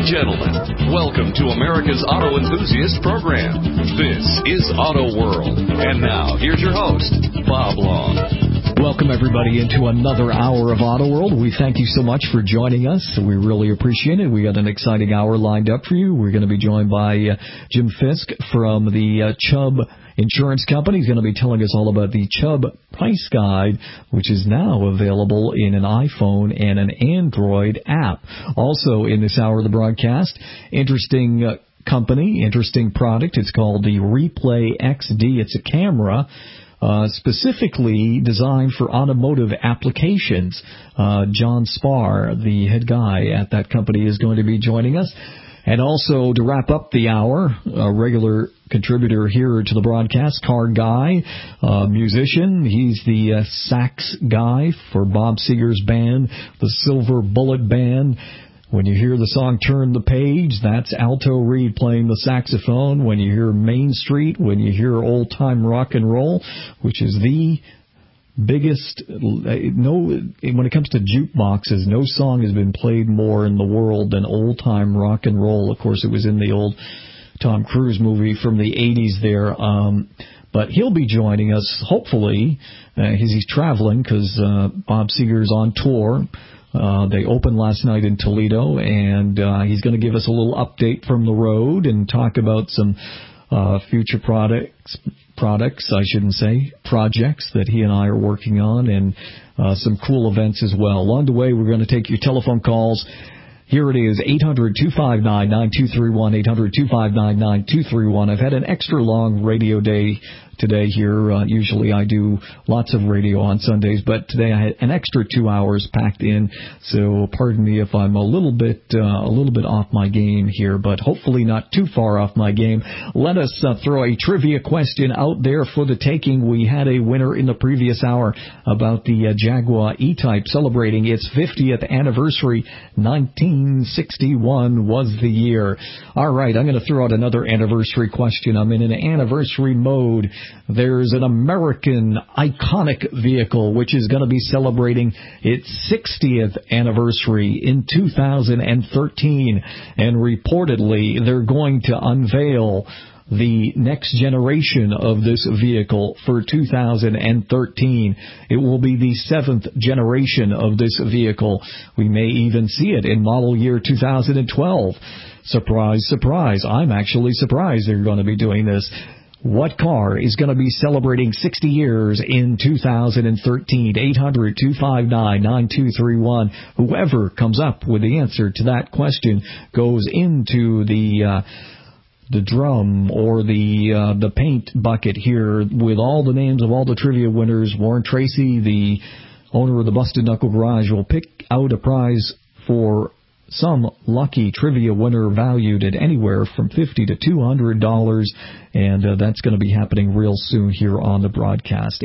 gentlemen, welcome to America's Auto Enthusiast Program. This is Auto World. And now, here's your host, Bob Long. Welcome, everybody, into another hour of Auto World. We thank you so much for joining us. We really appreciate it. We got an exciting hour lined up for you. We're going to be joined by Jim Fisk from the Chubb Insurance Company. He's going to be telling us all about the Chubb Price Guide, which is now available in an iPhone and an Android app. Also in this hour of the broadcast, interesting company, interesting product. It's called the Replay XD. It's a camera specifically designed for automotive applications. John Spar, the head guy at that company, is going to be joining us. And also, to wrap up the hour, a regular contributor here to the broadcast, Car Guy, musician. He's the sax guy for Bob Seger's band, the Silver Bullet Band. When you hear the song Turn the Page, that's Alto Reed playing the saxophone. When you hear Main Street, when you hear Old Time Rock and Roll, which is the biggest, when it comes to jukeboxes, no song has been played more in the world than Old Time Rock and Roll. Of course, it was in the old Tom Cruise movie from the 80s there. But he'll be joining us, hopefully, as he's traveling, because Bob Seger's on tour. They opened last night in Toledo, and he's going to give us a little update from the road and talk about some future projects, that he and I are working on, and some cool events as well. Along the way, we're going to take your telephone calls. Here it is, 800-259-9231, 800-259-9231. I've had an extra long radio day today here. Usually I do lots of radio on Sundays, but today I had an extra 2 hours packed in, so pardon me if I'm a little bit off my game here, but hopefully not too far off my game. Let us throw a trivia question out there for the taking. We had a winner in the previous hour about the Jaguar E-Type celebrating its 50th anniversary. 1961 was the year. All right, I'm going to throw out another anniversary question. I'm in an anniversary mode. There's an American iconic vehicle which is going to be celebrating its 60th anniversary in 2013, and reportedly they're going to unveil the next generation of this vehicle for 2013. It will be the 7th generation of this vehicle. We may even see it in model year 2012. Surprise, surprise. I'm actually surprised they're going to be doing this. What car is going to be celebrating 60 years in 2013? 800-259-9231. Whoever comes up with the answer to that question goes into the drum or the paint bucket here with all the names of all the trivia winners. Warren Tracy, the owner of the Busted Knuckle Garage, will pick out a prize for some lucky trivia winner valued at anywhere from $50 to $200, and that's going to be happening real soon here on the broadcast.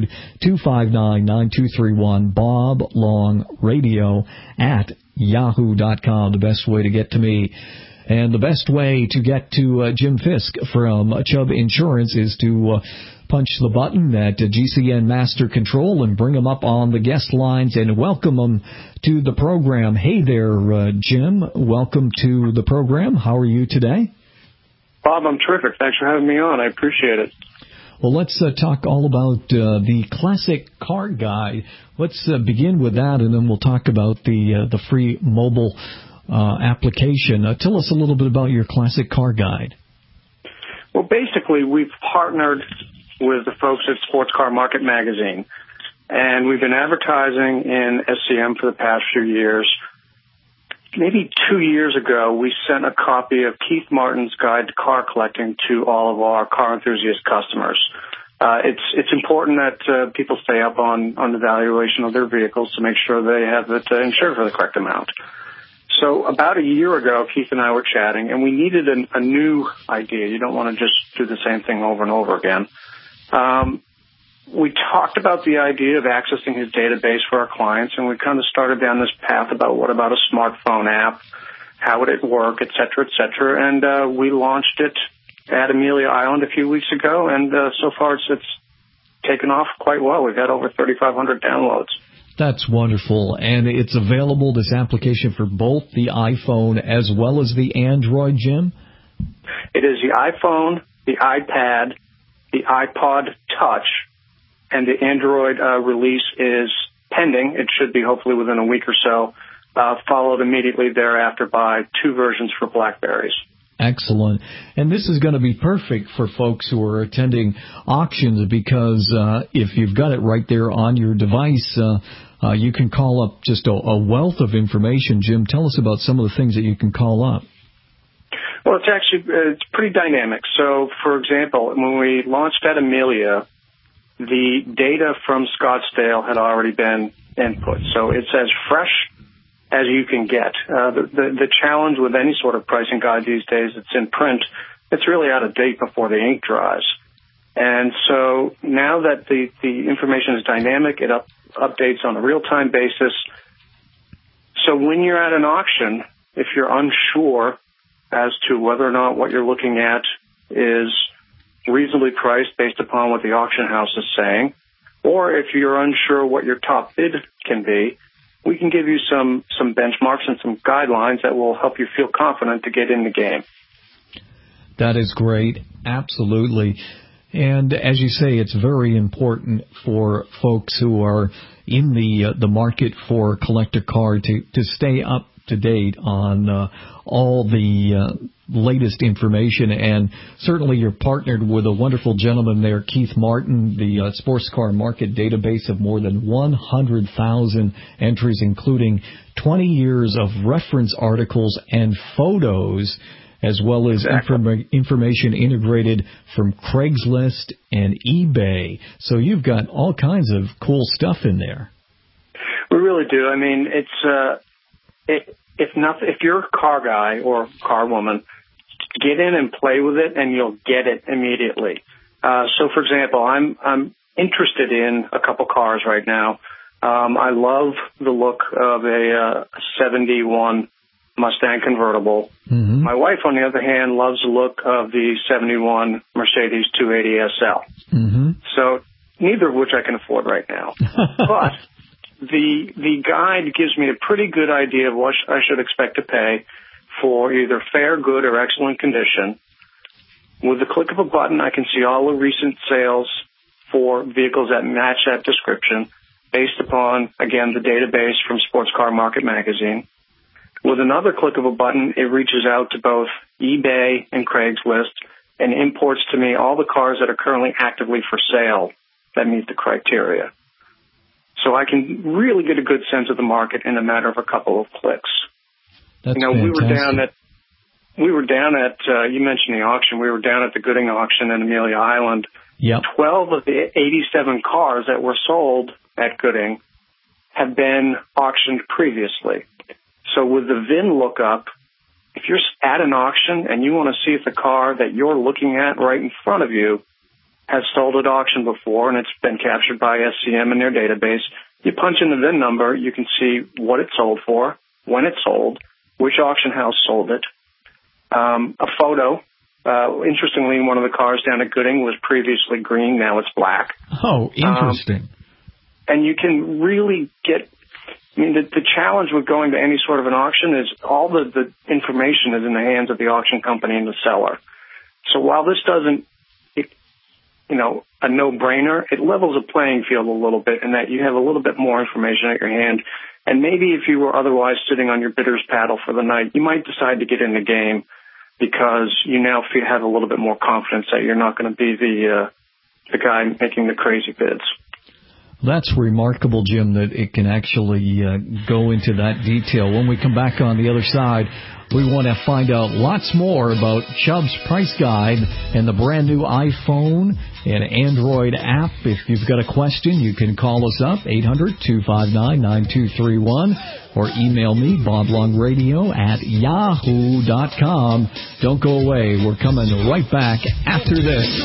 800-259-9231, Bob Long Radio at yahoo.com, the best way to get to me. And the best way to get to Jim Fisk from Chubb Insurance is to punch the button at GCN Master Control and bring them up on the guest lines and welcome them to the program. Hey there, Jim. Welcome to the program. How are you today? Bob, I'm terrific. Thanks for having me on. I appreciate it. Well, let's talk all about the Classic Car Guide. Let's begin with that, and then we'll talk about the free mobile application. Tell us a little bit about your Classic Car Guide. Well, basically, we've partnered with the folks at Sports Car Market Magazine, and we've been advertising in SCM for the past few years. Maybe 2 years ago, we sent a copy of Keith Martin's Guide to Car Collecting to all of our car enthusiast customers. It's important that people stay up on the valuation of their vehicles to make sure they have it insured for the correct amount. So about a year ago, Keith and I were chatting, and we needed a new idea. You don't want to just do the same thing over and over again. We talked about the idea of accessing his database for our clients, and we kind of started down this path about what about a smartphone app, how would it work, et cetera, and we launched it at Amelia Island a few weeks ago, and so far it's taken off quite well. We've had over 3,500 downloads. That's wonderful. And it's available, this application, for both the iPhone as well as the Android, Jim? It is the iPhone, the iPad, the iPod Touch, and the Android release is pending. It should be hopefully within a week or so, followed immediately thereafter by 2 versions for BlackBerries. Excellent. And this is going to be perfect for folks who are attending auctions because if you've got it right there on your device, you can call up just a wealth of information. Jim, tell us about some of the things that you can call up. Well, it's pretty dynamic. So, for example, when we launched at Amelia, the data from Scottsdale had already been input. So it's as fresh as you can get. The challenge with any sort of pricing guide these days, it's in print, it's really out of date before the ink dries. And so now that the information is dynamic, it updates on a real-time basis. So when you're at an auction, if you're unsure as to whether or not what you're looking at is reasonably priced based upon what the auction house is saying, or if you're unsure what your top bid can be, we can give you some benchmarks and some guidelines that will help you feel confident to get in the game. That is great. Absolutely. And as you say, it's very important for folks who are in the market for a collector car to stay up to date on all the latest information. And certainly you're partnered with a wonderful gentleman there, Keith Martin, the sports car market database of more than 100,000 entries, including 20 years of reference articles and photos, as well as information integrated from Craigslist and eBay. So you've got all kinds of cool stuff in there. We really do. I mean, if you're a car guy or car woman, get in and play with it, and you'll get it immediately. So, for example, I'm interested in a couple cars right now. I love the look of a 71 Mustang convertible. Mm-hmm. My wife, on the other hand, loves the look of the 71 Mercedes 280 SL. Mm-hmm. So neither of which I can afford right now. But the guide gives me a pretty good idea of what I should expect to pay for either fair, good, or excellent condition. With the click of a button, I can see all the recent sales for vehicles that match that description based upon, again, the database from Sports Car Market Magazine. With another click of a button, it reaches out to both eBay and Craigslist and imports to me all the cars that are currently actively for sale that meet the criteria. So I can really get a good sense of the market in a matter of a couple of clicks. That's fantastic. we were down at you mentioned the auction. We were down at the Gooding auction in Amelia Island. Yep. 12 of the 87 cars that were sold at Gooding have been auctioned previously. So with the VIN lookup, if you're at an auction and you want to see if the car that you're looking at right in front of you has sold at auction before and it's been captured by SCM in their database, you punch in the VIN number, you can see what it sold for, when it sold, which auction house sold it, a photo. Interestingly, one of the cars down at Gooding was previously green, now it's black. Oh, interesting. And you can really get... I mean, the challenge with going to any sort of an auction is all the information is in the hands of the auction company and the seller. So while this doesn't, a no-brainer, it levels the playing field a little bit in that you have a little bit more information at your hand. And maybe if you were otherwise sitting on your bidder's paddle for the night, you might decide to get in the game because you now have a little bit more confidence that you're not going to be the guy making the crazy bids. That's remarkable, Jim, that it can actually go into that detail. When we come back on the other side, we want to find out lots more about Chubb's Price Guide and the brand new iPhone and Android app. If you've got a question, you can call us up, 800-259-9231, or email me, boblongradio@yahoo.com. Don't go away. We're coming right back after this.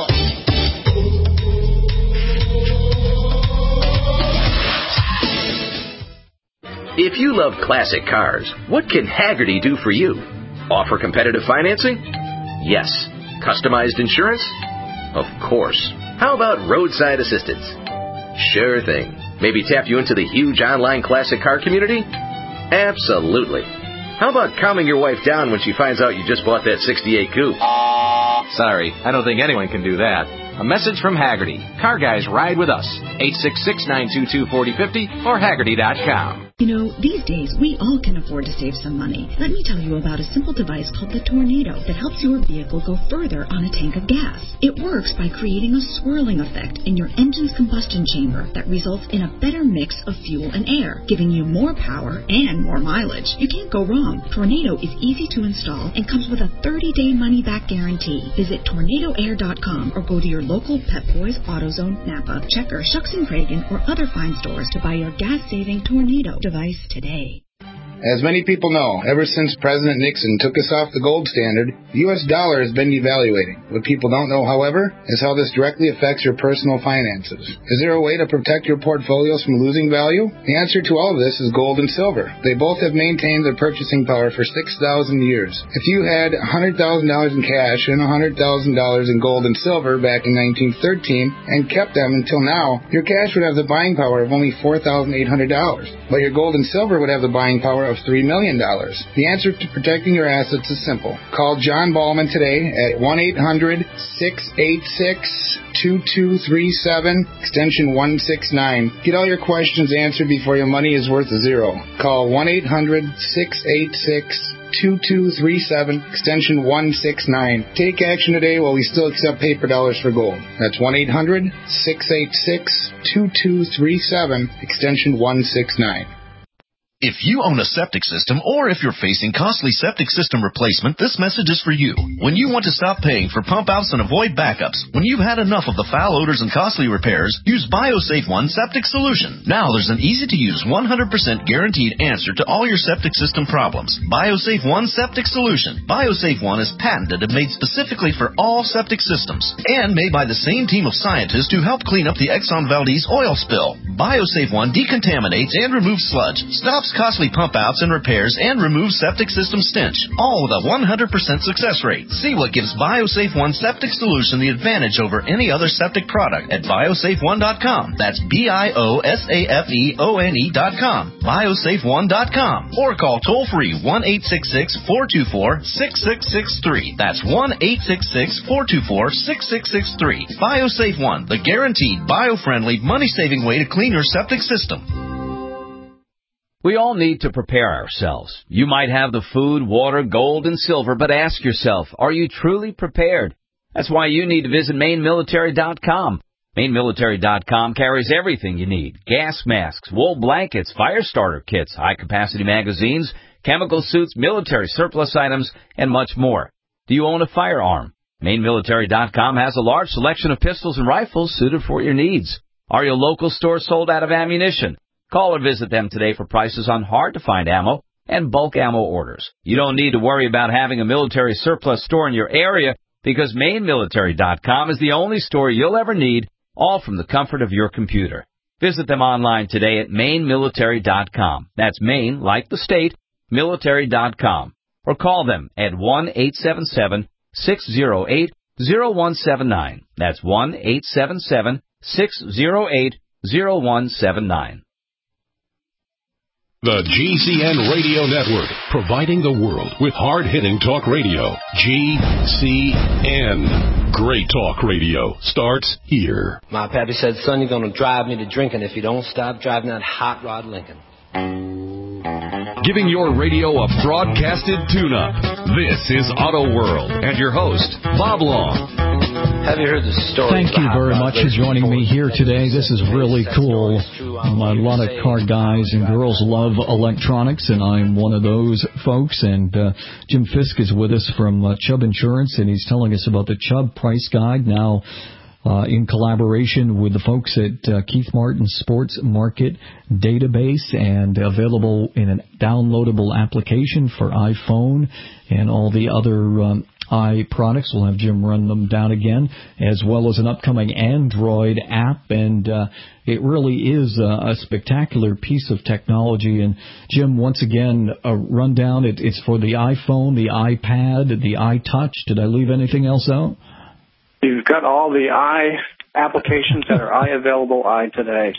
If you love classic cars, what can Hagerty do for you? Offer competitive financing? Yes. Customized insurance? Of course. How about roadside assistance? Sure thing. Maybe tap you into the huge online classic car community? Absolutely. How about calming your wife down when she finds out you just bought that 68 coupe? Sorry, I don't think anyone can do that. A message from Hagerty. Car guys ride with us. 866-922-4050 or Hagerty.com. You know, these days, we all can afford to save some money. Let me tell you about a simple device called the Tornado that helps your vehicle go further on a tank of gas. It works by creating a swirling effect in your engine's combustion chamber that results in a better mix of fuel and air, giving you more power and more mileage. You can't go wrong. Tornado is easy to install and comes with a 30-day money-back guarantee. Visit tornadoair.com or go to your local Pep Boys, AutoZone, Napa, Checker, Shucks & Cragen, or other fine stores to buy your gas-saving Tornado device today. As many people know, ever since President Nixon took us off the gold standard, the U.S. dollar has been devaluating. What people don't know, however, is how this directly affects your personal finances. Is there a way to protect your portfolios from losing value? The answer to all of this is gold and silver. They both have maintained their purchasing power for 6,000 years. If you had $100,000 in cash and $100,000 in gold and silver back in 1913 and kept them until now, your cash would have the buying power of only $4,800. But your gold and silver would have the buying power of $3 million. The answer to protecting your assets is simple. Call John Ballman today at 1-800-686-2237, extension 169. Get all your questions answered before your money is worth zero. Call 1-800-686-2237, extension 169. Take action today while we still accept paper dollars for gold. That's 1-800-686-2237, extension 169. If you own a septic system or if you're facing costly septic system replacement, this message is for you. When you want to stop paying for pump outs and avoid backups, when you've had enough of the foul odors and costly repairs, use BioSafe One Septic Solution. Now there's an easy-to-use 100% guaranteed answer to all your septic system problems. BioSafe One Septic Solution. BioSafe One is patented and made specifically for all septic systems and made by the same team of scientists who helped clean up the Exxon Valdez oil spill. BioSafe One decontaminates and removes sludge, stops costly pump outs and repairs, and removes septic system stench, all with a 100% success rate. See what gives BioSafe One Septic Solution the advantage over any other septic product at biosafeone.com. That's BIOSAFEONE.com. biosafeone.com. Or call toll-free 1-866-424-6663. That's 1-866-424-6663. BioSafe One, the guaranteed bio-friendly, money-saving way to clean your septic system. We all need to prepare ourselves. You might have the food, water, gold, and silver, but ask yourself, are you truly prepared? That's why you need to visit MaineMilitary.com. MaineMilitary.com carries everything you need. Gas masks, wool blankets, fire starter kits, high-capacity magazines, chemical suits, military surplus items, and much more. Do you own a firearm? MaineMilitary.com has a large selection of pistols and rifles suited for your needs. Are your local stores sold out of ammunition? Call or visit them today for prices on hard-to-find ammo and bulk ammo orders. You don't need to worry about having a military surplus store in your area because MaineMilitary.com is the only store you'll ever need, all from the comfort of your computer. Visit them online today at MaineMilitary.com. That's Maine, like the state, military.com. Or call them at 1-877-608-0179. That's 1-877-608-0179. The GCN Radio Network, providing the world with hard-hitting talk radio. GCN. Great talk radio starts here. My pappy said, son, you're going to drive me to drinking if you don't stop driving that hot rod Lincoln. Giving your radio a broadcasted tune-up. This is Auto World and your host, Bob Long. Have you heard the story? Thank you very much for joining me here today. This is really cool. A lot of car guys and girls love electronics, and I'm one of those folks. And Jim Fisk is with us from Chubb Insurance, and he's telling us about the Chubb Price Guide, now in collaboration with the folks at Keith Martin Sports Market Database, and available in a downloadable application for iPhone and all the other products. We'll have Jim run them down again, as well as an upcoming Android app, and it really is a spectacular piece of technology. And Jim, once again, a rundown. It's for the iPhone, the iPad, the iTouch. Did I leave anything else out? You've got all the applications that are available today.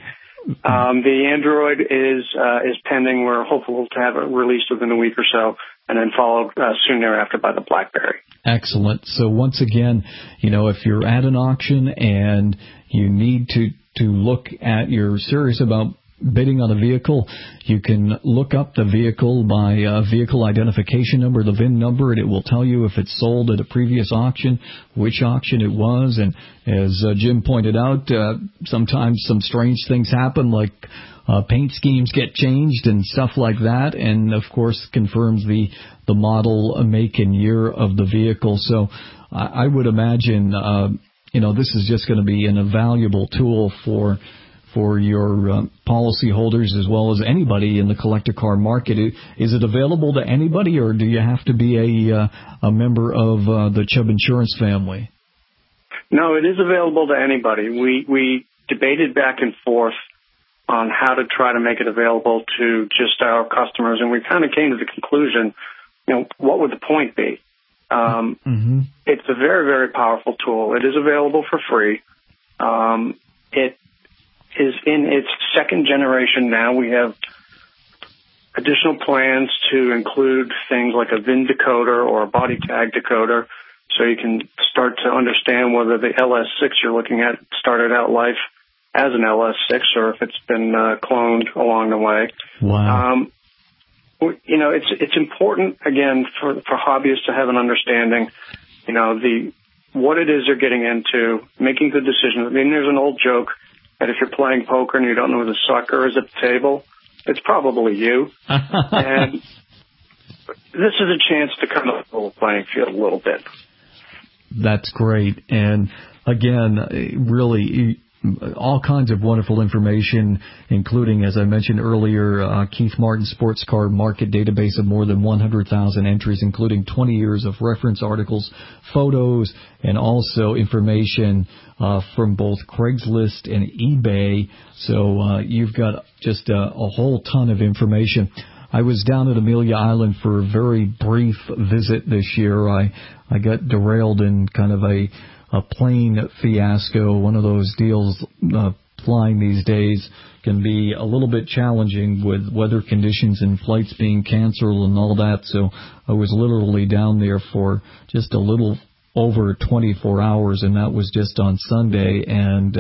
The Android is pending. We're hopeful to have it released within a week or so, and then followed soon thereafter by the BlackBerry. Excellent. So once again, if you're at an auction and you need to look at, you're serious about bidding on a vehicle, you can look up the vehicle by vehicle identification number, the VIN number, and it will tell you if it's sold at a previous auction, which auction it was. And as Jim pointed out, sometimes some strange things happen, like paint schemes get changed and stuff like that, and of course confirms the model, make, and year of the vehicle. So I would imagine this is just going to be an invaluable tool for your policyholders as well as anybody in the collector car market. Is it available to anybody, or do you have to be a member of the Chubb Insurance family? No, it is available to anybody. We debated back and forth on how to try to make it available to just our customers, and we kind of came to the conclusion, what would the point be? It's a very, very powerful tool. It is available for free. It is in its second generation now. We have additional plans to include things like a VIN decoder or a body tag decoder, so you can start to understand whether the LS6 you're looking at started out life as an LS6 or if it's been cloned along the way. Wow. It's important, again, for hobbyists to have an understanding, what it is they're getting into, making good decisions. I mean, there's an old joke that if you're playing poker and you don't know who the sucker is at the table, it's probably you. And this is a chance to kind of level the playing field a little bit. That's great. And again, really, all kinds of wonderful information, including, as I mentioned earlier, Keith Martin Sports Car Market Database of more than 100,000 entries, including 20 years of reference articles, photos, and also information from both Craigslist and eBay. So you've got just a whole ton of information. I was down at Amelia Island for a very brief visit this year. I got derailed in kind of a plane fiasco. One of those deals, flying these days can be a little bit challenging with weather conditions and flights being canceled and all that. So I was literally down there for just a little over 24 hours, and that was just on Sunday. And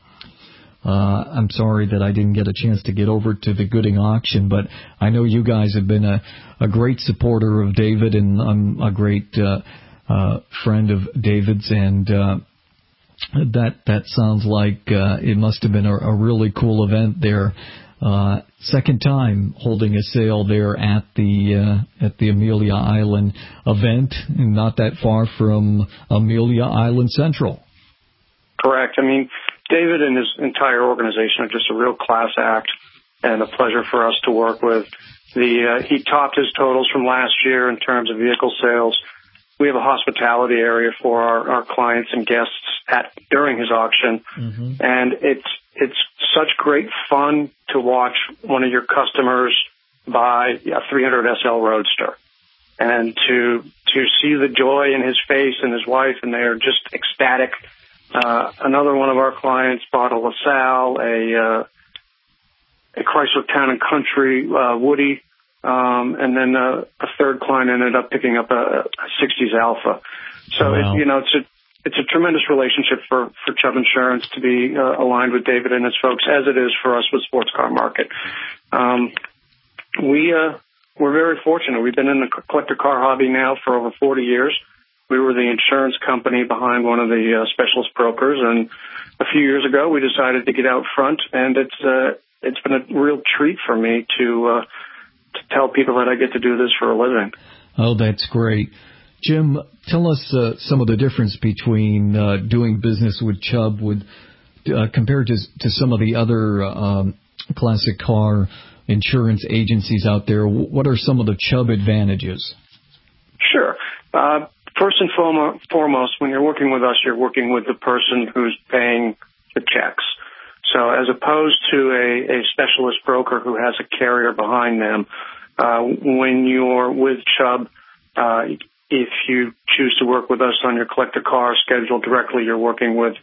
I'm sorry that I didn't get a chance to get over to the Gooding auction, but I know you guys have been a great supporter of David, and I'm a great friend of David's, and that sounds like it must have been a really cool event there. Second time holding a sale there at the Amelia Island event, not that far from Amelia Island Central. Correct. I mean, David and his entire organization are just a real class act and a pleasure for us to work with. He topped his totals from last year in terms of vehicle sales. We have a hospitality area for our clients and guests during his auction, and it's such great fun to watch one of your customers buy a 300 SL Roadster, and to see the joy in his face and his wife, and they are just ecstatic. Another one of our clients bought a LaSalle, a Chrysler Town and Country Woody. And then a third client ended up picking up a 60s Alpha. So, wow. It's a tremendous relationship for Chubb Insurance to be aligned with David and his folks, as it is for us with Sports Car Market. We're very fortunate. We've been in the collector car hobby now for over 40 years. We were the insurance company behind one of the specialist brokers, and a few years ago we decided to get out front, and it's been a real treat for me to tell people that I get to do this for a living. Oh, that's great. Jim, tell us some of the difference between doing business with Chubb compared to some of the other classic car insurance agencies out there. What are some of the Chubb advantages? Sure. First and foremost, when you're working with us, you're working with the person who's paying the checks. So as opposed to a specialist broker who has a carrier behind them, when you're with Chubb, if you choose to work with us on your collector car schedule directly, you're working with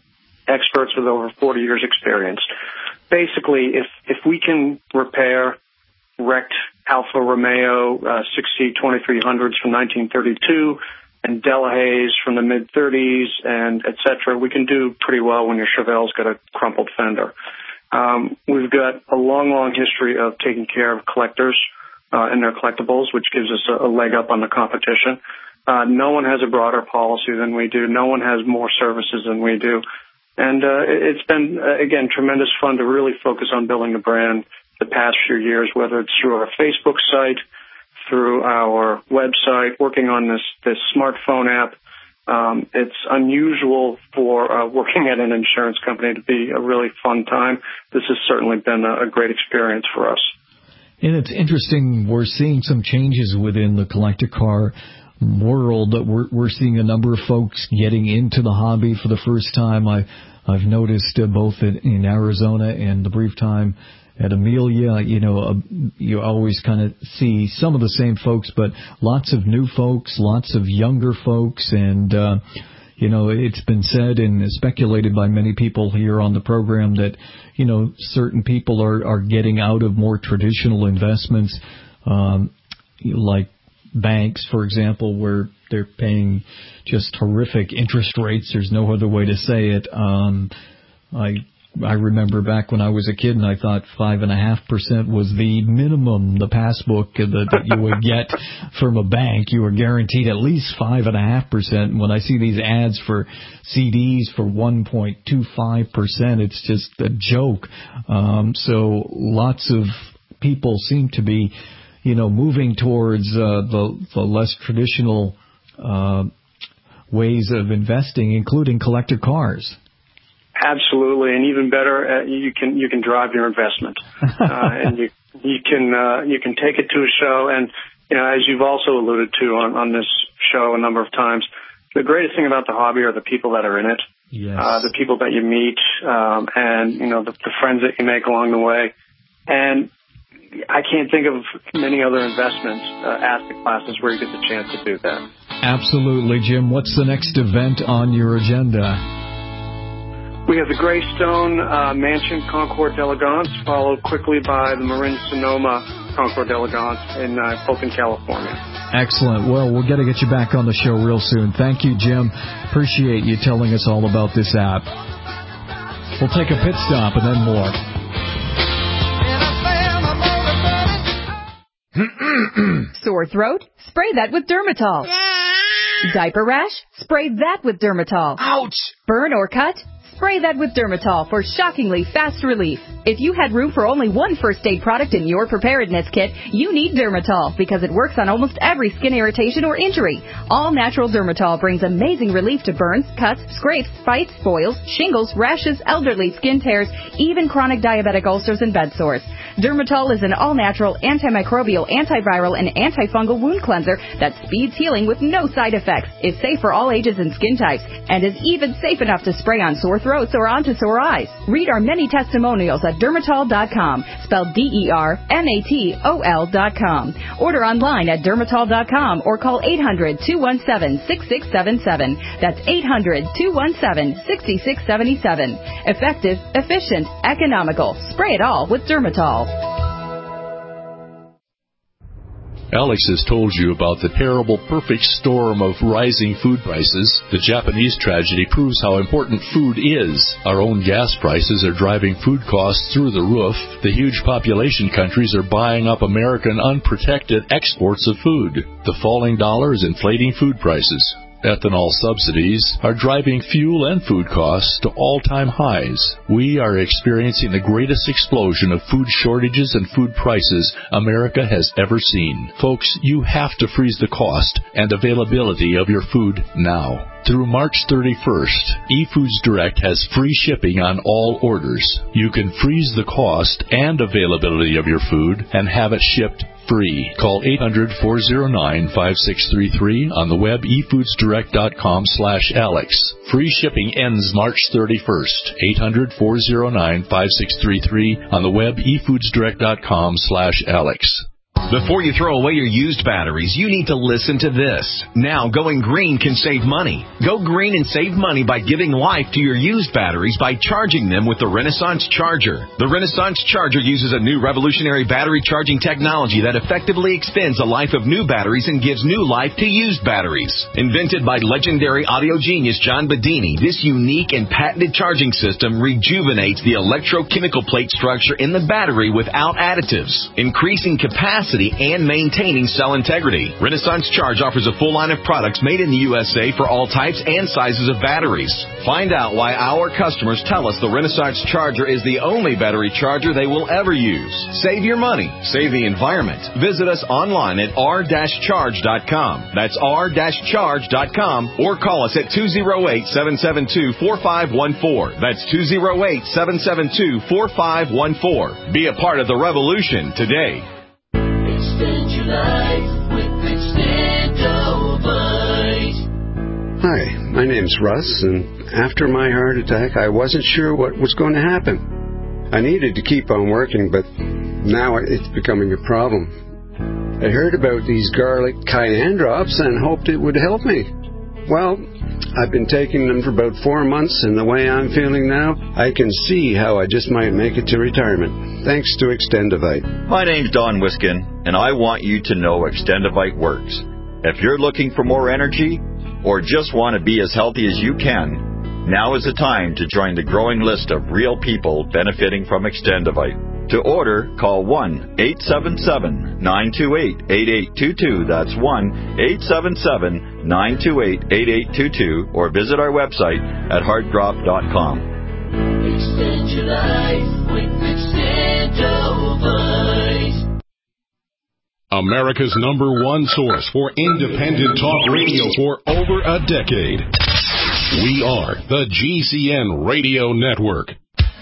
experts with over 40 years experience. Basically, if we can repair wrecked Alfa Romeo 6C2300s from 1932 and Delahaye's from the mid-30s and et cetera, we can do pretty well when your Chevelle's got a crumpled fender. We've got a long history of taking care of collectors and their collectibles, which gives us a leg up on the competition. No one has a broader policy than we do. No one has more services than we do. And it's been, again, tremendous fun to really focus on building the brand the past few years, whether it's through our Facebook site, through our website, working on this smartphone app. It's unusual for working at an insurance company to be a really fun time. This has certainly been a great experience for us. And it's interesting, we're seeing some changes within the collector car world. We're seeing a number of folks getting into the hobby for the first time. I've noticed both in Arizona and the brief time at Amelia, you always kind of see some of the same folks, but lots of new folks, lots of younger folks, and it's been said and speculated by many people here on the program that, certain people are getting out of more traditional investments, like banks, for example, where they're paying just horrific interest rates. There's no other way to say it. I remember back when I was a kid and I thought 5.5% was the minimum, the passbook that you would get from a bank. You were guaranteed at least 5.5%. And when I see these ads for CDs for 1.25%, it's just a joke. So lots of people seem to be, moving towards the less traditional ways of investing, including collector cars. Absolutely, and even better, you can drive your investment, and you can take it to a show. And as you've also alluded to on this show a number of times, the greatest thing about the hobby are the people that are in it. Yes. The people that you meet, and the friends that you make along the way. And I can't think of many other investments, asset classes where you get the chance to do that. Absolutely, Jim. What's the next event on your agenda? We have the Greystone Mansion Concours d'Elegance, followed quickly by the Marin Sonoma Concours d'Elegance in Fulton, California. Excellent. Well, we're going to get you back on the show real soon. Thank you, Jim. Appreciate you telling us all about this app. We'll take a pit stop and then more. Sore throat? Spray that with Dermatol. Diaper rash? Spray that with Dermatol. Ouch! Burn or cut? Spray that with Dermatol for shockingly fast relief. If you had room for only one first aid product in your preparedness kit, you need Dermatol because it works on almost every skin irritation or injury. All natural Dermatol brings amazing relief to burns, cuts, scrapes, bites, boils, shingles, rashes, elderly skin tears, even chronic diabetic ulcers and bed sores. Dermatol is an all-natural, antimicrobial, antiviral, and antifungal wound cleanser that speeds healing with no side effects, is safe for all ages and skin types, and is even safe enough to spray on sore throats or onto sore eyes. Read our many testimonials at Dermatol.com, spelled DERMATOL.com. Order online at Dermatol.com or call 800-217-6677. That's 800-217-6677. Effective, efficient, economical. Spray it all with Dermatol. Alex has told you about the terrible perfect storm of rising food prices. The Japanese tragedy proves how important food is. Our own gas prices are driving food costs through the roof. The huge population countries are buying up American unprotected exports of food. The falling dollar is inflating food prices. Ethanol subsidies are driving fuel and food costs to all-time highs. We are experiencing the greatest explosion of food shortages and food prices America has ever seen. Folks, you have to freeze the cost and availability of your food now. Through March 31st, eFoods Direct has free shipping on all orders. You can freeze the cost and availability of your food and have it shipped free. Call 800-409-5633 on the web efoodsdirect.com/Alex. Free shipping ends March 31st. 800-409-5633 on the web efoodsdirect.com/Alex. Before you throw away your used batteries, you need to listen to this. Now, going green can save money. Go green and save money by giving life to your used batteries by charging them with the Renaissance Charger. The Renaissance Charger uses a new revolutionary battery charging technology that effectively extends the life of new batteries and gives new life to used batteries. Invented by legendary audio genius John Bedini, this unique and patented charging system rejuvenates the electrochemical plate structure in the battery without additives, increasing capacity and maintaining cell integrity. Renaissance Charge offers a full line of products made in the USA for all types and sizes of batteries. Find out why our customers tell us the Renaissance Charger is the only battery charger they will ever use. Save your money. Save the environment. Visit us online at r-charge.com. That's r-charge.com, or call us at 208-772-4514. That's 208-772-4514. Be a part of the revolution today. Extend your life with Extendovite. Hi, my name's Russ, and after my heart attack, I wasn't sure what was going to happen. I needed to keep on working, but now it's becoming a problem. I heard about these garlic cayenne drops and hoped it would help me. Well, I've been taking them for about 4 months, and the way I'm feeling now, I can see how I just might make it to retirement. Thanks to Extendovite. My name's Don Wiskin, and I want you to know Extendovite works. If you're looking for more energy, or just want to be as healthy as you can, now is the time to join the growing list of real people benefiting from Extendovite. To order, call 1-877-928-8822. That's 1-877-928-8822. Or visit our website at heartdrop.com. Extend your life with Extendovite. America's #1 source for independent talk radio for over a decade. We are the GCN Radio Network.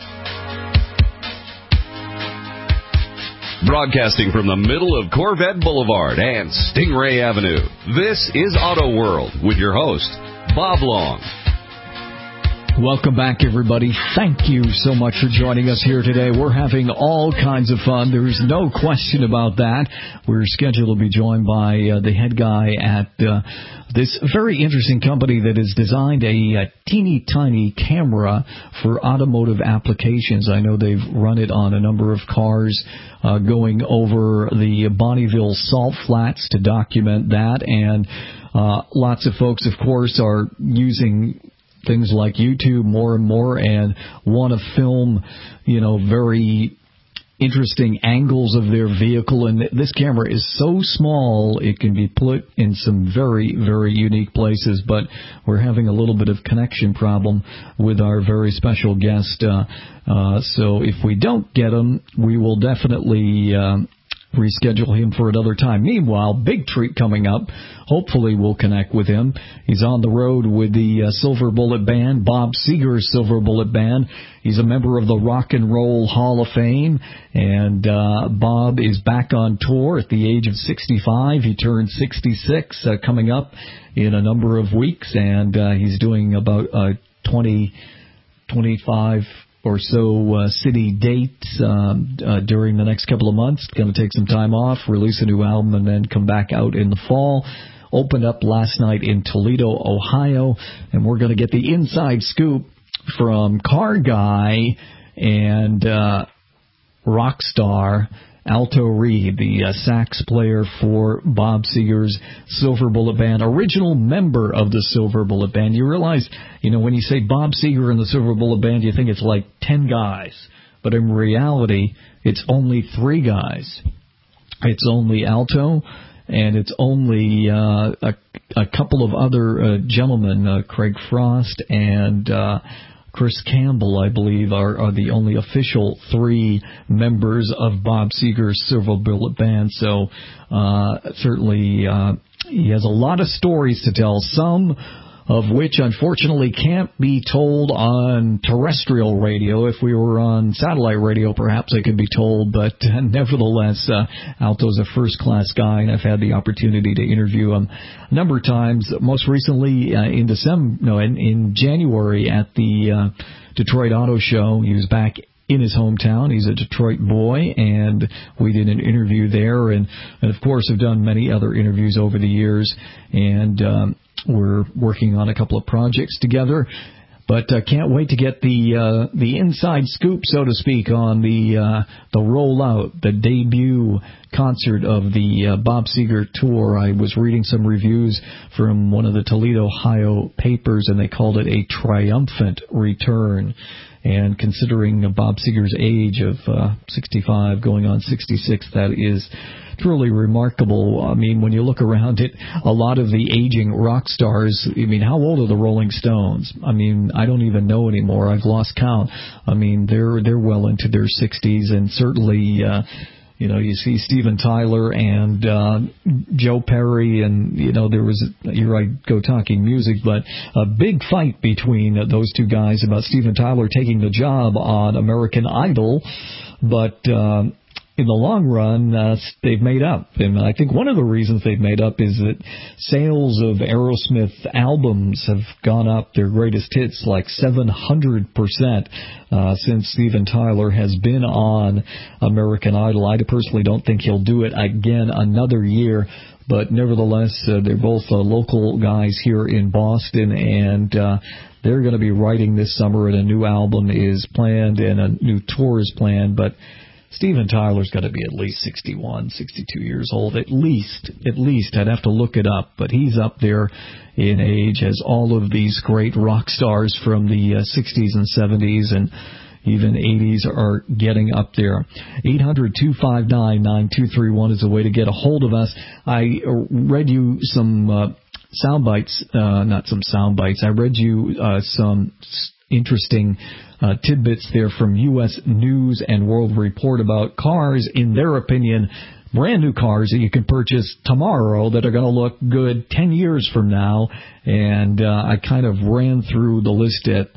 Broadcasting from the middle of Corvette Boulevard and Stingray Avenue, this is Auto World with your host, Bob Long. Welcome back, everybody. Thank you so much for joining us here today. We're having all kinds of fun. There's no question about that. We're scheduled to be joined by the head guy at this very interesting company that has designed a teeny tiny camera for automotive applications. I know they've run it on a number of cars going over the Bonneville Salt Flats to document that. And lots of folks, of course, are using things like YouTube more and more and want to film, very interesting angles of their vehicle. And this camera is so small, it can be put in some very, very unique places. But we're having a little bit of connection problem with our very special guest. So if we don't get him, we will definitely reschedule him for another time. Meanwhile, big treat coming up. Hopefully we'll connect with him. He's on the road with the Silver Bullet Band, Bob Seger's Silver Bullet Band. He's a member of the Rock and Roll Hall of Fame, and Bob is back on tour at the age of 65. He turned 66 coming up in a number of weeks, and he's doing about 25 or so city dates during the next couple of months. Going to take some time off, release a new album, and then come back out in the fall. Opened up last night in Toledo, Ohio, and we're going to get the inside scoop from car guy and rock star Alto Reed, the sax player for Bob Seger's Silver Bullet Band, original member of the Silver Bullet Band. You realize, when you say Bob Seger and the Silver Bullet Band, you think it's like 10 guys. But in reality, it's only 3 guys. It's only Alto, and it's only a couple of other gentlemen, Craig Frost and Chris Campbell, I believe, are the only official 3 members of Bob Seger's Silver Bullet Band. So certainly he has a lot of stories to tell, some of which unfortunately can't be told on terrestrial radio. If we were on satellite radio, perhaps they could be told, but nevertheless, Alto's a first-class guy, and I've had the opportunity to interview him a number of times, most recently in January at the Detroit Auto Show. He was back in his hometown. He's a Detroit boy, and we did an interview there, and of course have done many other interviews over the years, and we're working on a couple of projects together. But can't wait to get the inside scoop, so to speak, on the rollout, the debut concert of the Bob Seger tour. I was reading some reviews from one of the Toledo, Ohio papers, and they called it a triumphant return. And considering Bob Seger's age of 65 going on 66, that is truly remarkable. I mean, when you look around at a lot of the aging rock stars, I mean, how old are the Rolling Stones? I mean, I don't even know anymore. I've lost count. I mean, they're well into their 60s, and certainly you see Steven Tyler and Joe Perry, and, there was, here I go talking music, but a big fight between those two guys about Steven Tyler taking the job on American Idol, but in the long run, they've made up. And I think one of the reasons they've made up is that sales of Aerosmith albums have gone up, their greatest hits, like 700% since Steven Tyler has been on American Idol. I personally don't think he'll do it again another year. But nevertheless, they're both local guys here in Boston, and they're going to be writing this summer, and a new album is planned and a new tour is planned. But Steven Tyler's got to be at least 61, 62 years old, at least. I'd have to look it up, but he's up there in age as all of these great rock stars from the 60s and 70s and even 80s are getting up there. 800-259-9231 is a way to get a hold of us. I read you some sound bites, not some sound bites. I read you some interesting tidbits there from U.S. News and World Report about cars, in their opinion, brand new cars that you can purchase tomorrow that are going to look good 10 years from now. And I kind of ran through the list at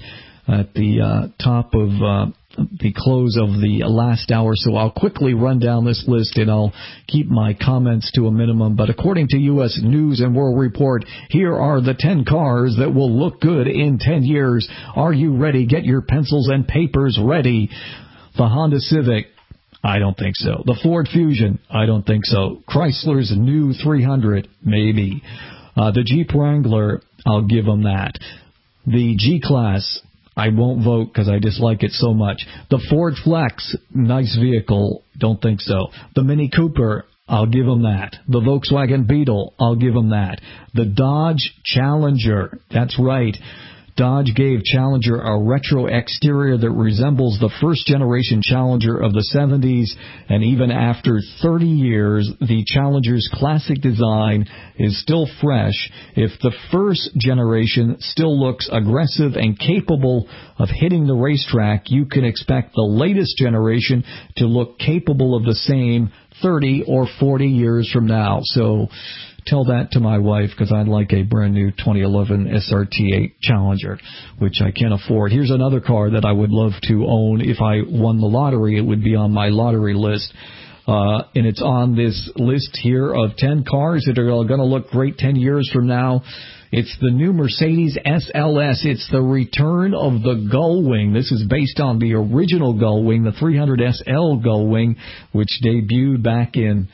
the top of the close of the last hour, so I'll quickly run down this list and I'll keep my comments to a minimum. But according to U.S. News and World Report, here are the 10 cars that will look good in 10 years. Are you ready? Get your pencils and papers ready. The Honda Civic, I don't think so. The Ford Fusion, I don't think so. Chrysler's new 300, maybe. The Jeep Wrangler, I'll give them that. The G-Class, I won't vote because I dislike it so much. The Ford Flex, nice vehicle, don't think so. The Mini Cooper, I'll give them that. The Volkswagen Beetle, I'll give them that. The Dodge Challenger, that's right. Dodge gave Challenger a retro exterior that resembles the first-generation Challenger of the 70s, and even after 30 years, the Challenger's classic design is still fresh. If the first generation still looks aggressive and capable of hitting the racetrack, you can expect the latest generation to look capable of the same 30 or 40 years from now. So tell that to my wife, because I'd like a brand new 2011 SRT8 Challenger, which I can't afford. Here's another car that I would love to own. If I won the lottery, it would be on my lottery list. And it's on this list here of 10 cars that are going to look great 10 years from now. It's the new Mercedes SLS. It's the return of the Gullwing. This is based on the original Gullwing, the 300 SL Gullwing, which debuted back in,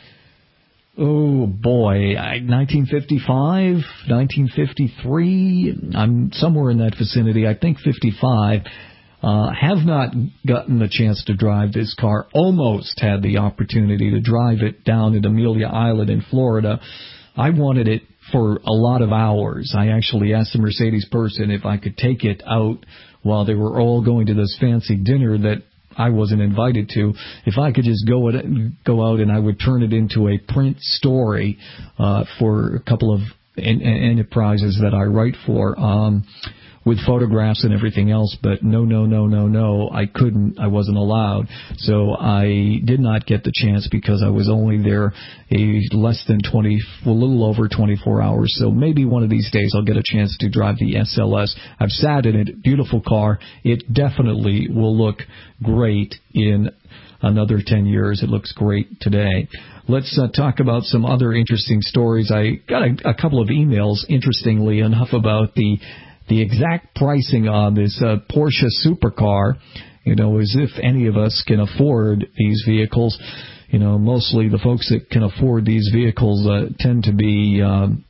1955, 1953, I'm somewhere in that vicinity, I think 55. Have not gotten the chance to drive this car. Almost had the opportunity to drive it down at Amelia Island in Florida. I wanted it for a lot of hours. I actually asked the Mercedes person if I could take it out while they were all going to this fancy dinner that I wasn't invited to, if I could just go out and I would turn it into a print story for a couple of enterprises that I write for, with photographs and everything else. But no, I couldn't. I wasn't allowed. So I did not get the chance because I was only there a little over 24 hours. So maybe one of these days I'll get a chance to drive the SLS. I've sat in it. Beautiful car. It definitely will look great in another 10 years. It looks great today. Let's talk about some other interesting stories. I got a couple of emails, interestingly enough, about the exact pricing on this Porsche supercar. as if any of us can afford these vehicles. Mostly the folks that can afford these vehicles tend to be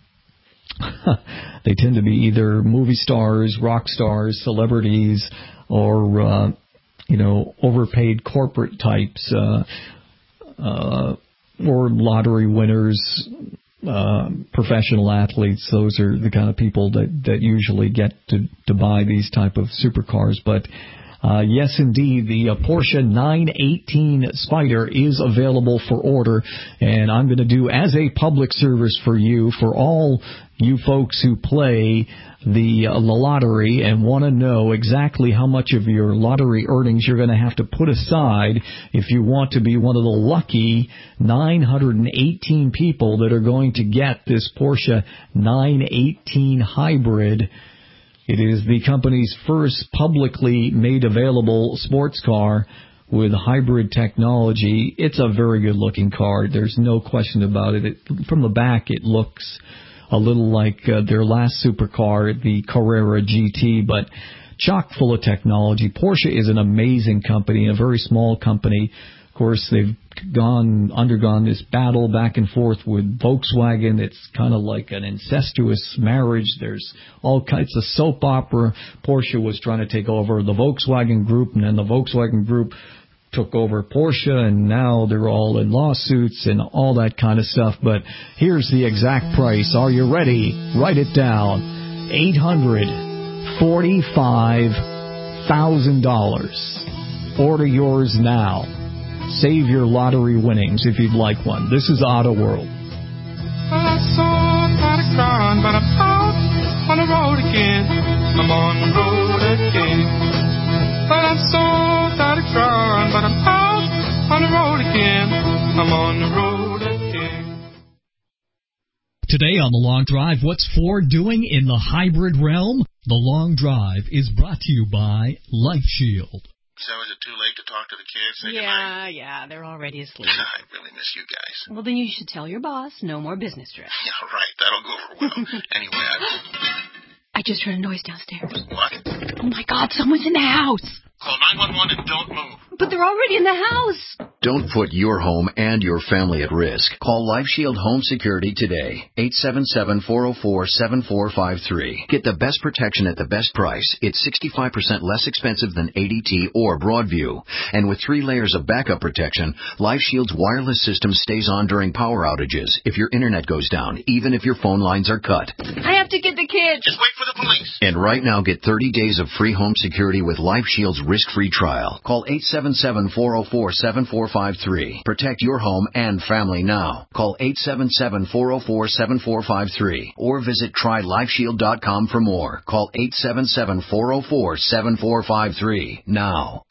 they tend to be either movie stars, rock stars, celebrities, or overpaid corporate types, or lottery winners, professional athletes. Those are the kind of people that usually get to buy these type of supercars. But yes, indeed, the Porsche 918 Spyder is available for order, and I'm going to do as a public service for you, for all you folks who play the lottery and want to know exactly how much of your lottery earnings you're going to have to put aside if you want to be one of the lucky 918 people that are going to get this Porsche 918 Hybrid. It is the company's first publicly made available sports car with hybrid technology. It's a very good-looking car. There's no question about it. From the back, it looks a little like their last supercar, the Carrera GT, but chock full of technology. Porsche is an amazing company, a very small company. Of course, they've undergone this battle back and forth with Volkswagen. It's kind of like an incestuous marriage. There's all kinds of soap opera. Porsche was trying to take over the Volkswagen Group, and then the Volkswagen Group took over Porsche, and now they're all in lawsuits and all that kind of stuff. But here's the exact price. Are you ready? Write it down. $845,000. Order yours now. Save your lottery winnings if you'd like one. This is Auto World. Well, I saw that gone, but I'm out on the road again. I'm on the road again. Well, I saw that gone, but I'm out on the road again. I'm on the road again. Today on The Long Drive, what's Ford doing in the hybrid realm? The Long Drive is brought to you by Life Shield. So is it too late to talk to the kids? Yeah, they're already asleep. I really miss you guys. Well, then you should tell your boss no more business trips. Yeah, right. That'll go over well. Anyway, I just heard a noise downstairs. What? Oh, my God, someone's in the house. Call 911 and don't move. But they're already in the house. Don't put your home and your family at risk. Call Life Shield Home Security today. 877-404-7453. Get the best protection at the best price. It's 65% less expensive than ADT or Broadview. And with 3 layers of backup protection, Life Shield's wireless system stays on during power outages if your internet goes down, even if your phone lines are cut. I have to get the kids. Just wait for the police. And right now, get 30 days of free home security with Life Shield's risk-free trial. Call 877-404-7453. Protect your home and family now. Call 877-404-7453 or visit trylifeshield.com for more. Call 877-404-7453 now.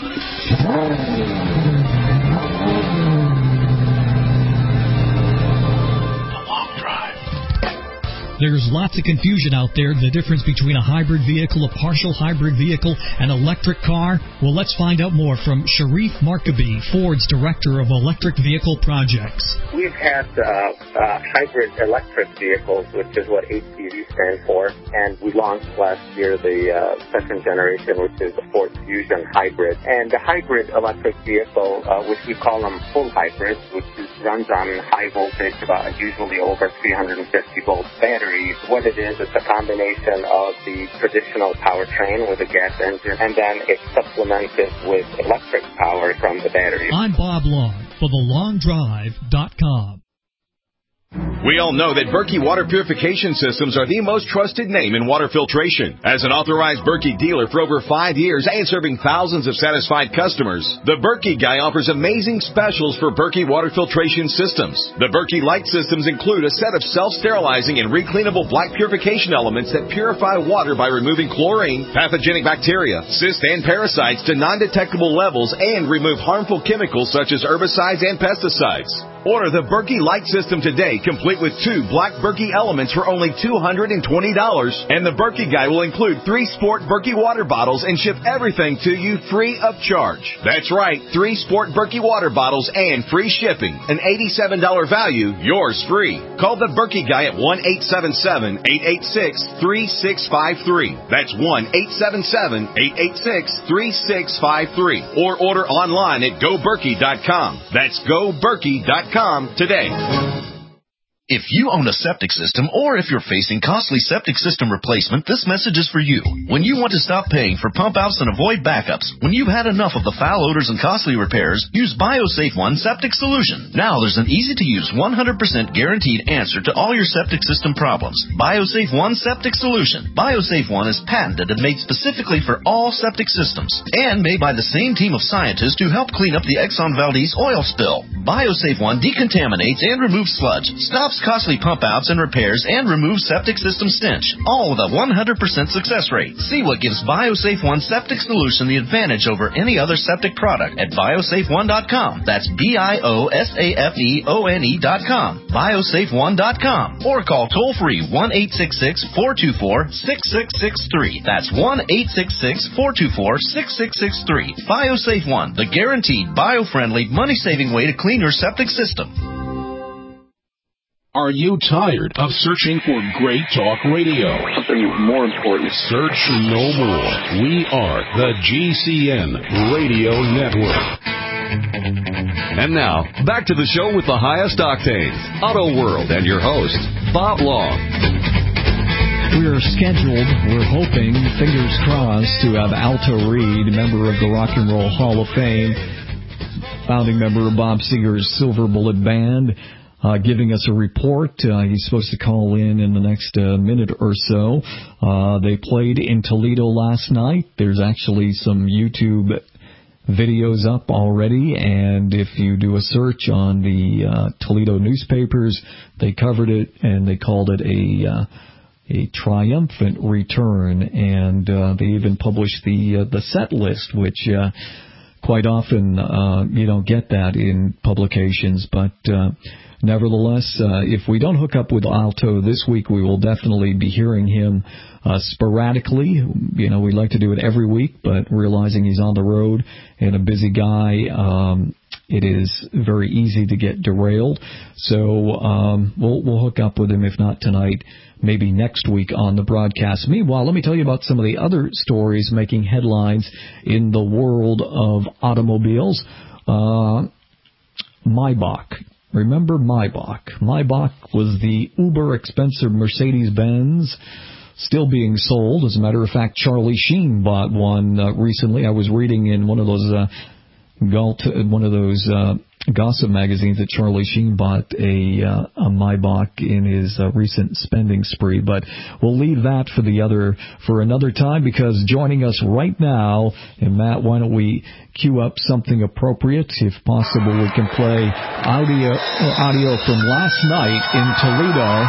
There's lots of confusion out there, the difference between a hybrid vehicle, a partial hybrid vehicle, an electric car. Well, let's find out more from Sharif Markabi, Ford's Director of Electric Vehicle Projects. We've had hybrid electric vehicles, which is what HEV stands for, and we launched last year the second generation, which is the Ford Fusion Hybrid. And the hybrid electric vehicle, which we call them full hybrids, which runs on high voltage, usually over 350 volt battery. What it is, it's a combination of the traditional powertrain with a gas engine, and then it's supplemented with electric power from the battery. I'm Bob Long for TheLongDrive.com. We all know that Berkey Water Purification Systems are the most trusted name in water filtration. As an authorized Berkey dealer for over 5 years and serving thousands of satisfied customers, the Berkey Guy offers amazing specials for Berkey water filtration systems. The Berkey Light systems include a set of self-sterilizing and recleanable black purification elements that purify water by removing chlorine, pathogenic bacteria, cysts, and parasites to non-detectable levels and remove harmful chemicals such as herbicides and pesticides. Order the Berkey Light System today, complete with 2 black Berkey elements for only $220. And the Berkey Guy will include 3 Sport Berkey water bottles and ship everything to you free of charge. That's right, 3 Sport Berkey water bottles and free shipping. An $87 value, yours free. Call the Berkey Guy at 1-877-886-3653. That's 1-877-886-3653. Or order online at GoBerkey.com. That's GoBerkey.com today. If you own a septic system or if you're facing costly septic system replacement, this message is for you. When you want to stop paying for pump outs and avoid backups, when you've had enough of the foul odors and costly repairs, use BioSafe One Septic Solution. Now there's an easy-to-use 100% guaranteed answer to all your septic system problems. BioSafe One Septic Solution. BioSafe One is patented and made specifically for all septic systems and made by the same team of scientists who helped clean up the Exxon Valdez oil spill. BioSafe One decontaminates and removes sludge, stops costly pump outs and repairs, and removes septic system stench, all with a 100% success rate. See what gives BioSafe One Septic Solution the advantage over any other septic product at biosafeone.com. That's BIOSAFEONE.com. BioSafeOne.com. Or call toll free 1-866-424-6663. That's 1-866-424-6663. BioSafe One, the guaranteed bio-friendly, money-saving way to clean your septic system. Are you tired of searching for great talk radio? Something more important. Search no more. We are the GCN Radio Network. And now, back to the show with the highest octane, Auto World, and your host, Bob Long. We're scheduled, we're hoping, fingers crossed, to have Alto Reed, member of the Rock and Roll Hall of Fame, founding member of Bob Seger's Silver Bullet Band, giving us a report. He's supposed to call in the next minute or so. They played in Toledo last night. There's actually some YouTube videos up already, and if you do a search on the Toledo newspapers, they covered it, and they called it a triumphant return, and they even published the set list, which quite often you don't get that in publications, but nevertheless, if we don't hook up with Alto this week, we will definitely be hearing him sporadically. You know, we like to do it every week, but realizing he's on the road and a busy guy, it is very easy to get derailed. So we'll hook up with him, if not tonight, maybe next week on the broadcast. Meanwhile, let me tell you about some of the other stories making headlines in the world of automobiles. Maybach. Remember Maybach? Maybach was the uber expensive Mercedes-Benz, still being sold. As a matter of fact, Charlie Sheen bought one recently. I was reading in one of those gossip magazines that Charlie Sheen bought a Maybach in his recent spending spree. But we'll leave that for another time, because joining us right now, and Matt, why don't we cue up something appropriate? If possible, we can play audio from last night in Toledo.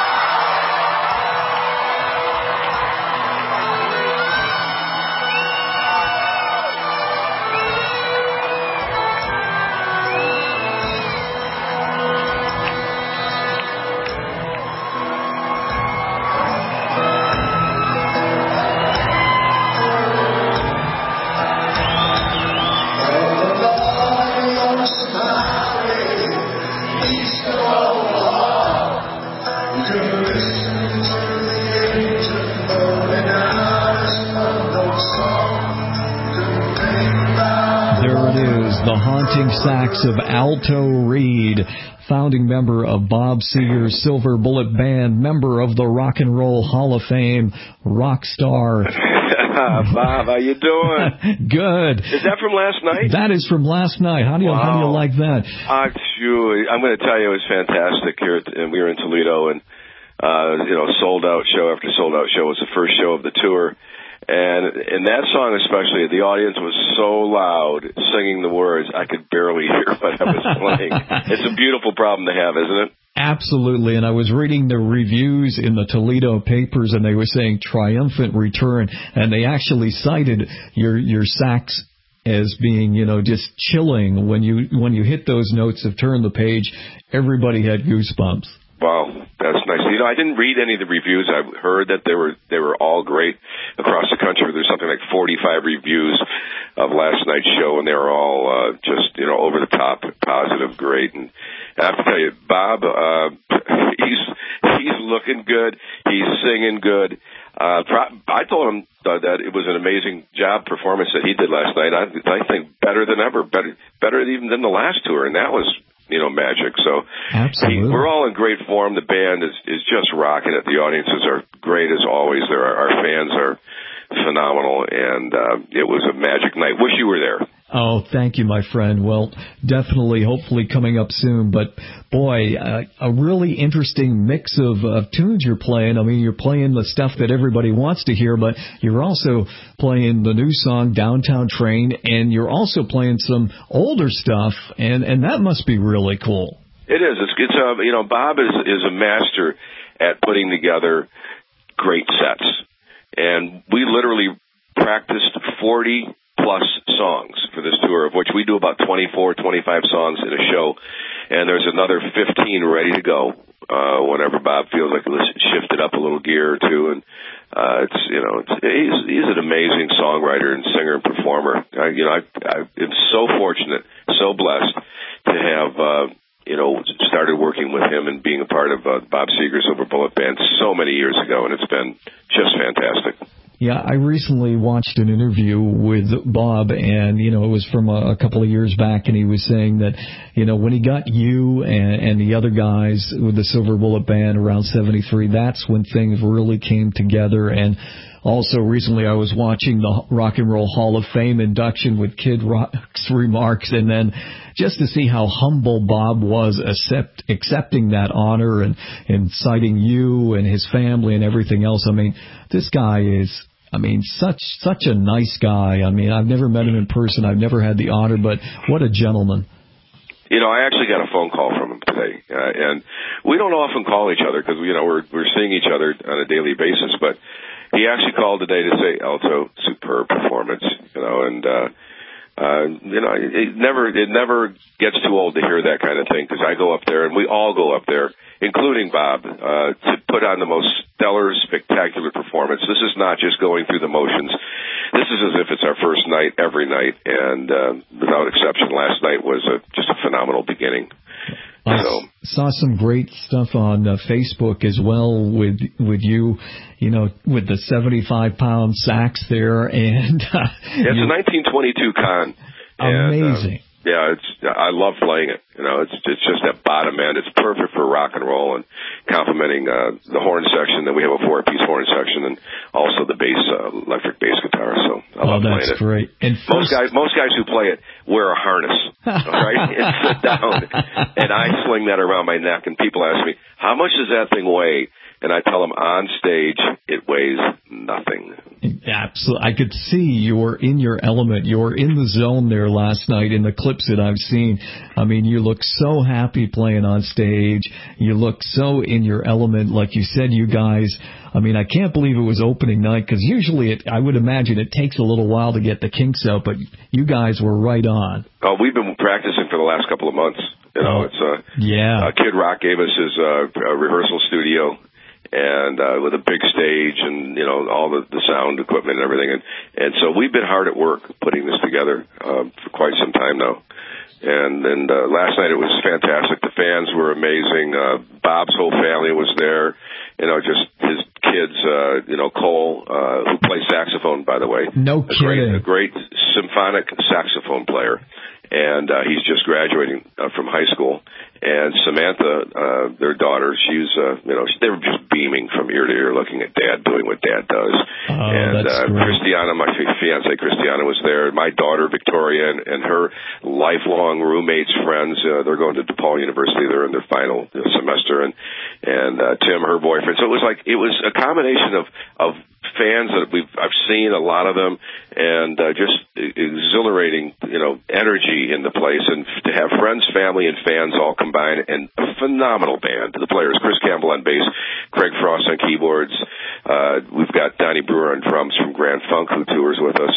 Sax of Alto Reed, founding member of Bob Seger's Silver Bullet Band, member of the Rock and Roll Hall of Fame, rock star. Bob, how you doing? Good. Is that from last night? That is from last night. How do you like that? I'm going to tell you, it was fantastic here. We were in Toledo, and sold out show after sold out show. It was the first show of the tour. And in that song especially, the audience was so loud singing the words, I could barely hear what I was playing. It's a beautiful problem to have, isn't it? Absolutely. And I was reading the reviews in the Toledo papers, and they were saying triumphant return, and they actually cited your sax as being, just chilling when you hit those notes of Turn the Page. Everybody had goosebumps. Wow, that's nice. I didn't read any of the reviews. I heard that they were all great across the country. There's something like 45 reviews of last night's show, and they were all just over the top, positive, great. And I have to tell you, Bob, he's looking good. He's singing good. I told him that it was an amazing job performance that he did last night. I think better than ever, better even than the last tour, and that was magic. So absolutely, we're all in great form. The band is just rocking it. The audiences are great as always. Our fans are phenomenal, and it was a magic night. Wish you were there. Oh, thank you, my friend. Well, definitely, hopefully coming up soon. But, boy, a really interesting mix of tunes you're playing. I mean, you're playing the stuff that everybody wants to hear, but you're also playing the new song, Downtown Train, and you're also playing some older stuff, and that must be really cool. It is. It's Bob is a master at putting together great sets. And we literally practiced 40-plus songs for this tour, of which we do about 24, 25 songs in a show. And there's another 15 ready to go whenever Bob feels like let's shift it up a little gear or two. And he's an amazing songwriter and singer and performer. I'm so fortunate, so blessed to have started working with him and being a part of Bob Seger's Silver Bullet Band so many years ago, and it's been just fantastic. Yeah, I recently watched an interview with Bob, and, it was from a couple of years back, and he was saying that, when he got you and the other guys with the Silver Bullet Band around 73, that's when things really came together. And also recently I was watching the Rock and Roll Hall of Fame induction with Kid Rock's remarks, and then just to see how humble Bob was accepting that honor and citing you and his family and everything else. I mean, this guy is, such a nice guy. I mean, I've never met him in person. I've never had the honor, but what a gentleman. I actually got a phone call from him today, and we don't often call each other because, we're seeing each other on a daily basis, but he actually called today to say, Alto, superb performance, and it never gets too old to hear that kind of thing, because I go up there, and we all go up there, including Bob, to put on the most stellar, spectacular performance. This is not just going through the motions. This is as if it's our first night every night, and without exception, last night was just a phenomenal beginning. I saw some great stuff on Facebook as well with you, with the 75-pound sax there, and it's a 1922 Con. Amazing. I love playing it. It's just that bottom end. It's perfect for rock and roll and complementing the horn section. Then we have a 4-piece horn section and also the bass, electric bass guitar. So I love playing it. That's great. And most guys who play it wear a harness, all right, and sit down. And I sling that around my neck, and people ask me, "How much does that thing weigh?" And I tell them on stage it weighs nothing. Absolutely. I could see you were in your element. You were in the zone there last night in the clips that I've seen. I mean, you look so happy playing on stage. You look so in your element. Like you said, you guys, I can't believe it was opening night, because usually I would imagine it takes a little while to get the kinks out, but you guys were right on. Oh, we've been practicing for the last couple of months. Kid Rock gave us his rehearsal studio, and with a big stage and all the sound equipment and everything, and so we've been hard at work putting this together for quite some time now. And last night it was fantastic. The fans were amazing. Bob's whole family was there. Just his kids. Cole, who plays saxophone, by the way. No kidding. A great symphonic saxophone player. And he's just graduating from high school. And Samantha, their daughter, she's, they were just beaming from ear to ear looking at Dad doing what Dad does. Christiana, my fiancée Christiana, was there. My daughter, Victoria, and her lifelong roommates, friends, they're going to DePaul University. They're in their final semester. And Tim, her boyfriend. So it was a combination of fans that I've seen, a lot of them, and just exhilarating, energy in the place, and to have friends, family, and fans all combined, and a phenomenal band. The players, Chris Campbell on bass, Craig Frost on keyboards, We've got Donnie Brewer on drums from Grand Funk, who tours with us,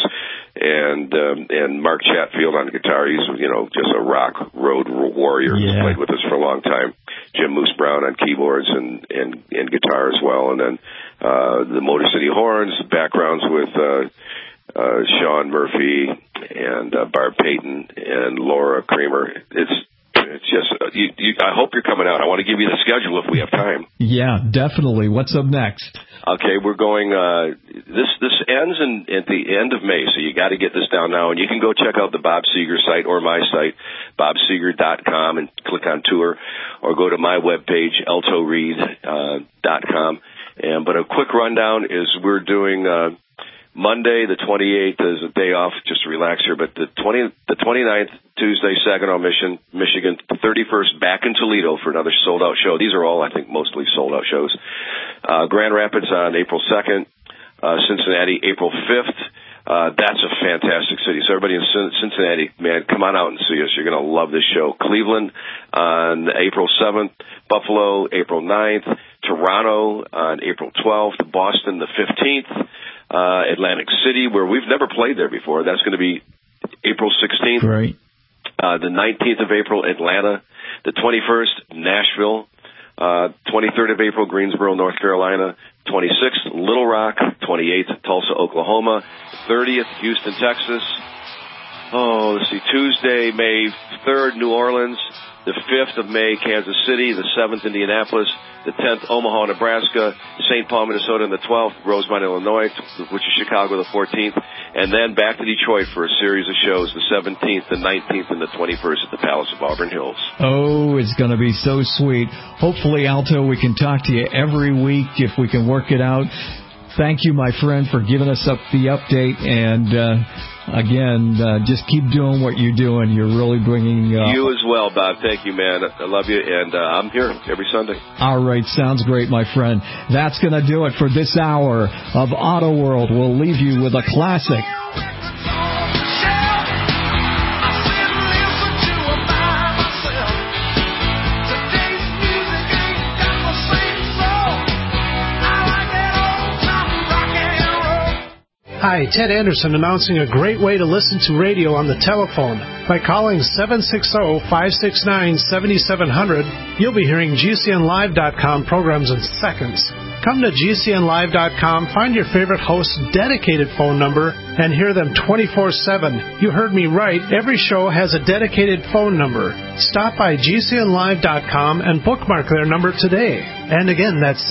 and Mark Chatfield on guitar. He's, just a rock road warrior. He's played with us for a long time. Jim Moose Brown on keyboards and guitar as well. And then the Motor City Horns, backgrounds with Sean Murphy and Barb Payton and Laura Kramer. It's just, I hope you're coming out. I want to give you the schedule if we have time. Yeah, definitely. What's up next? Okay, we're going, this ends at the end of May, so you got to get this down now. And you can go check out the Bob Seger site or my site, bobseger.com, and click on tour, or go to my webpage, eltoreed.com. But a quick rundown is we're doing, Monday, the 28th, is a day off just to relax here, but the 29th, Tuesday, Saginaw, Michigan, the 31st, back in Toledo for another sold-out show. These are all, I think, mostly sold-out shows. Grand Rapids on April 2nd, Cincinnati, April 5th. That's a fantastic city. So everybody in Cincinnati, man, come on out and see us. You're going to love this show. Cleveland on April 7th, Buffalo, April 9th, Toronto on April 12th, Boston the 15th, Atlantic City, where we've never played there before. That's going to be April 16th. Right. The 19th of April, Atlanta. The 21st, Nashville. 23rd of April, Greensboro, North Carolina. 26th, Little Rock. 28th, Tulsa, Oklahoma. 30th, Houston, Texas. Let's see, Tuesday, May 3rd, New Orleans. The 5th of May, Kansas City. The 7th, Indianapolis. The 10th, Omaha, Nebraska. St. Paul, Minnesota, and the 12th, Rosemont, Illinois, which is Chicago, the 14th. And then back to Detroit for a series of shows, the 17th, the 19th, and the 21st at the Palace of Auburn Hills. Oh, it's going to be so sweet. Hopefully, Alto, we can talk to you every week if we can work it out. Thank you, my friend, for giving us the update. And, again, just keep doing what you're doing. You're really bringing... You as well, Bob. Thank you, man. I love you, and I'm here every Sunday. All right. Sounds great, my friend. That's going to do it for this hour of Auto World. We'll leave you with a classic. Hi, Ted Anderson announcing a great way to listen to radio on the telephone. By calling 760-569-7700, you'll be hearing GCNlive.com programs in seconds. Come to GCNlive.com, find your favorite host's dedicated phone number, and hear them 24/7. You heard me right. Every show has a dedicated phone number. Stop by GCNlive.com and bookmark their number today. And again, that's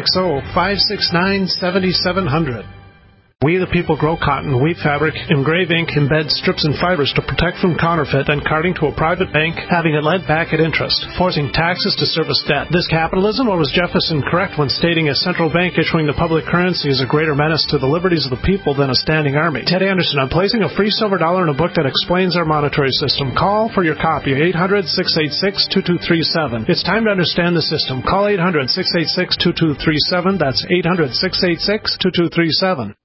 760-569-7700. We the people grow cotton, weave fabric, engrave ink, embed strips and fibers to protect from counterfeit and carting to a private bank, having it lent back at interest, forcing taxes to service debt. This capitalism, or was Jefferson correct when stating a central bank issuing the public currency is a greater menace to the liberties of the people than a standing army? Ted Anderson, I'm placing a free silver dollar in a book that explains our monetary system. Call for your copy, 800-686-2237. It's time to understand the system. Call 800-686-2237. That's 800-686-2237.